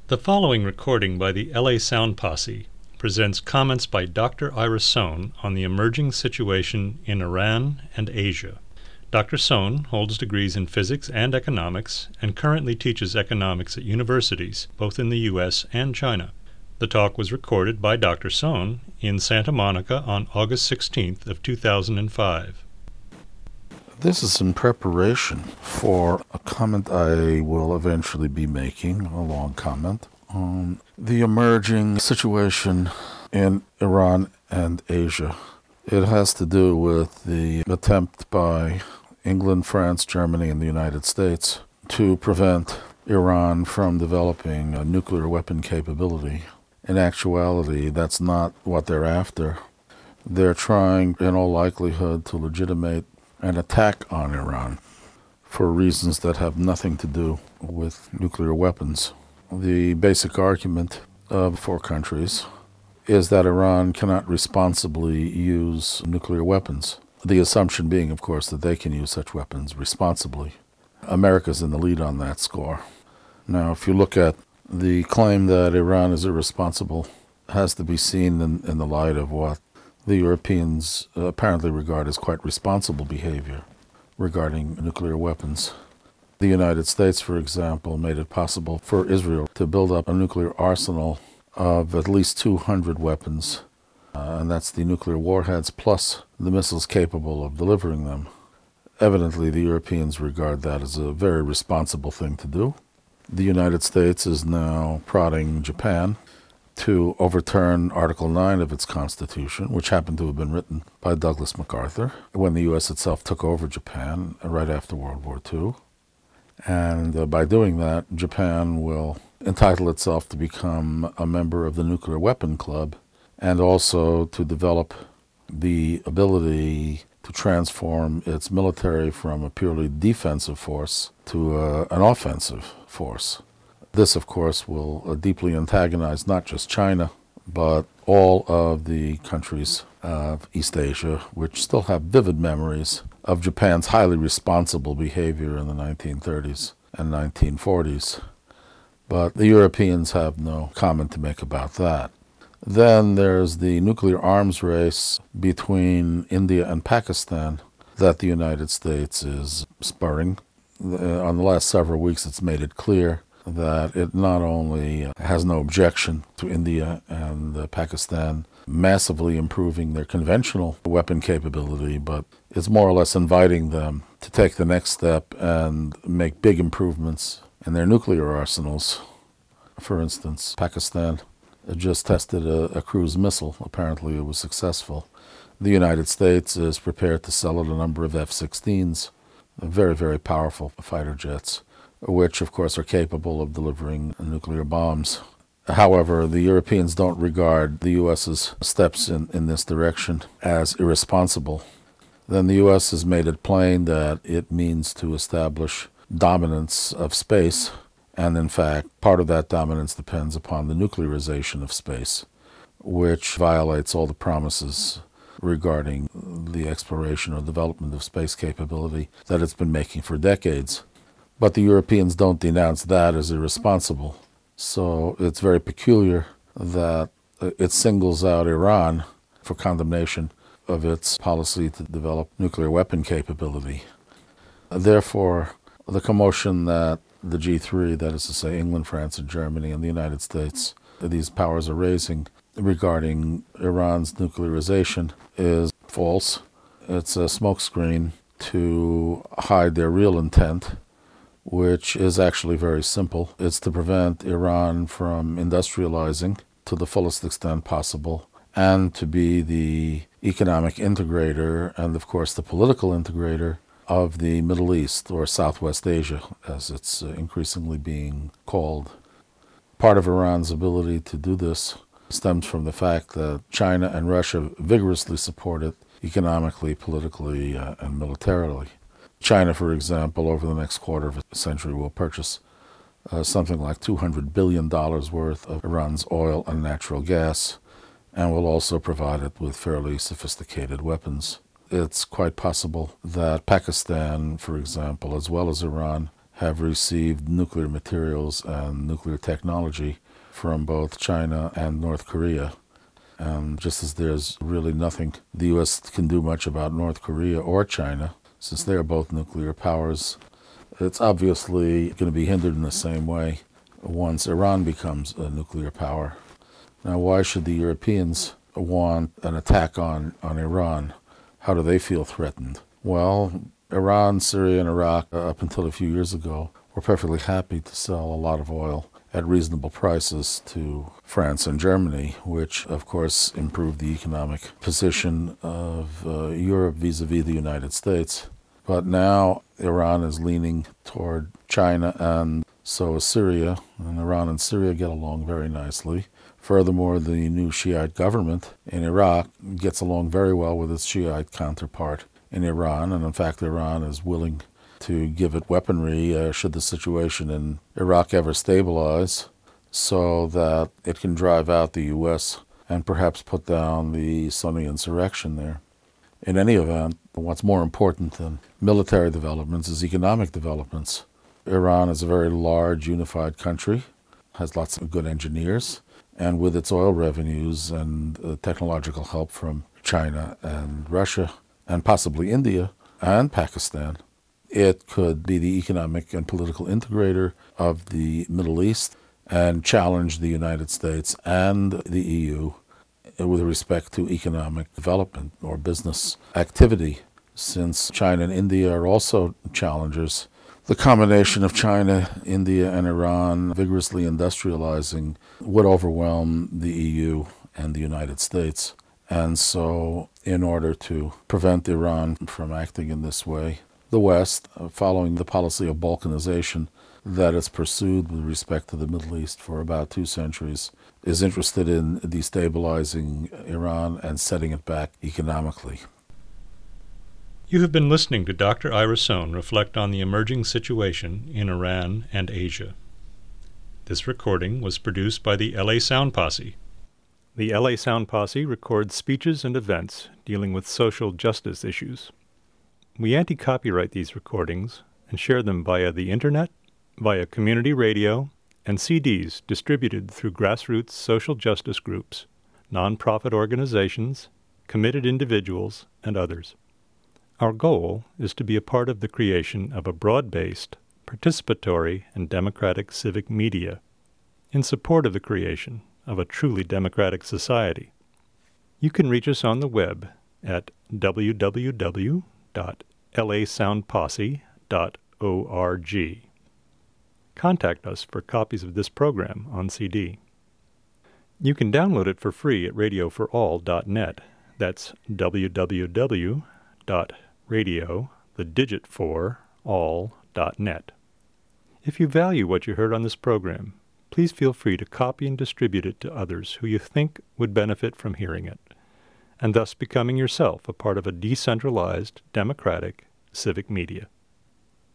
The following recording by the LA Sound Posse presents comments by Dr. Ira Sohn on the emerging situation in Iran and Asia. Dr. Sohn holds degrees in physics and economics and currently teaches economics at universities, both in the U.S. and China. The talk was recorded by Dr. Sohn in Santa Monica on August 16th of 2005. This is in preparation for a comment I will eventually be making, a long comment, on the emerging situation in Iran and Asia. It has to do with the attempt by England, France, Germany, and the United States to prevent Iran from developing a nuclear weapon capability. In actuality, that's not what they're after. They're trying, in all likelihood, to legitimate an attack on Iran for reasons that have nothing to do with nuclear weapons. The basic argument of four countries is that Iran cannot responsibly use nuclear weapons. The assumption being, of course, that they can use such weapons responsibly. America's in the lead on that score. Now, if you look at the claim that Iran is irresponsible, it has to be seen in the light of what the Europeans apparently regard as quite responsible behavior regarding nuclear weapons. The United States, for example, made it possible for Israel to build up a nuclear arsenal of at least 200 weapons, and that's the nuclear warheads plus the missiles capable of delivering them. Evidently, the Europeans regard that as a very responsible thing to do. The United States is now prodding Japan to overturn Article 9 of its Constitution, which happened to have been written by Douglas MacArthur when the U.S. itself took over Japan right after World War II. And by doing that, Japan will entitle itself to become a member of the Nuclear Weapon Club and also to develop the ability to transform its military from a purely defensive force to an offensive force. This, of course, will deeply antagonize not just China, but all of the countries of East Asia, which still have vivid memories of Japan's highly responsible behavior in the 1930s and 1940s. But the Europeans have no comment to make about that. Then there's the nuclear arms race between India and Pakistan that the United States is spurring. On the last several weeks, it's made it clear that it not only has no objection to India and Pakistan massively improving their conventional weapon capability, but is more or less inviting them to take the next step and make big improvements in their nuclear arsenals. For instance, Pakistan just tested a cruise missile. Apparently it was successful. The United States is prepared to sell it a number of F-16s, very, very powerful fighter jets, which, of course, are capable of delivering nuclear bombs. However, the Europeans don't regard the U.S.'s steps in this direction as irresponsible. Then the U.S. has made it plain that it means to establish dominance of space, and in fact, part of that dominance depends upon the nuclearization of space, which violates all the promises regarding the exploration or development of space capability that it's been making for decades. But the Europeans don't denounce that as irresponsible. So it's very peculiar that it singles out Iran for condemnation of its policy to develop nuclear weapon capability. Therefore, the commotion that the G3, that is to say England, France, and Germany, and the United States, these powers are raising regarding Iran's nuclearization is false. It's a smokescreen to hide their real intent, which is actually very simple. It's to prevent Iran from industrializing to the fullest extent possible and to be the economic integrator and, of course, the political integrator of the Middle East, or Southwest Asia, as it's increasingly being called. Part of Iran's ability to do this stems from the fact that China and Russia vigorously support it economically, politically, and militarily. China, for example, over the next quarter of a century will purchase something like $200 billion worth of Iran's oil and natural gas, and will also provide it with fairly sophisticated weapons. It's quite possible that Pakistan, for example, as well as Iran, have received nuclear materials and nuclear technology from both China and North Korea. And just as there's really nothing the U.S. can do much about North Korea or China, since they are both nuclear powers, it's obviously going to be hindered in the same way once Iran becomes a nuclear power. Now, why should the Europeans want an attack on Iran? How do they feel threatened? Well, Iran, Syria, and Iraq, up until a few years ago, were perfectly happy to sell a lot of oil at reasonable prices to France and Germany, which, of course, improved the economic position of Europe vis-a-vis the United States. But now Iran is leaning toward China, and so is Syria, and Iran and Syria get along very nicely. Furthermore, the new Shiite government in Iraq gets along very well with its Shiite counterpart in Iran, and in fact Iran is willing to give it weaponry should the situation in Iraq ever stabilize, so that it can drive out the U.S. and perhaps put down the Sunni insurrection there. In any event, what's more important than military developments is economic developments. Iran is a very large, unified country, has lots of good engineers, and with its oil revenues and technological help from China and Russia, and possibly India and Pakistan, it could be the economic and political integrator of the Middle East and challenge the United States and the EU with respect to economic development or business activity. Since China and India are also challengers, the combination of China, India, and Iran vigorously industrializing would overwhelm the EU and the United States. And so, in order to prevent Iran from acting in this way, the West, following the policy of balkanization that it's pursued with respect to the Middle East for about 2 centuries, is interested in destabilizing Iran and setting it back economically. You have been listening to Dr. Ira Sohn reflect on the emerging situation in Iran and Asia. This recording was produced by the LA Sound Posse. The LA Sound Posse records speeches and events dealing with social justice issues. We anti-copyright these recordings and share them via the Internet, via community radio, and CDs distributed through grassroots social justice groups, nonprofit organizations, committed individuals, and others. Our goal is to be a part of the creation of a broad-based, participatory, and democratic civic media in support of the creation of a truly democratic society. You can reach us on the web at www.lasoundposse.org. Contact us for copies of this program on CD. You can download it for free at radioforall.net. That's www.radio4all.net. If you value what you heard on this program, please feel free to copy and distribute it to others who you think would benefit from hearing it, and thus becoming yourself a part of a decentralized, democratic, civic media.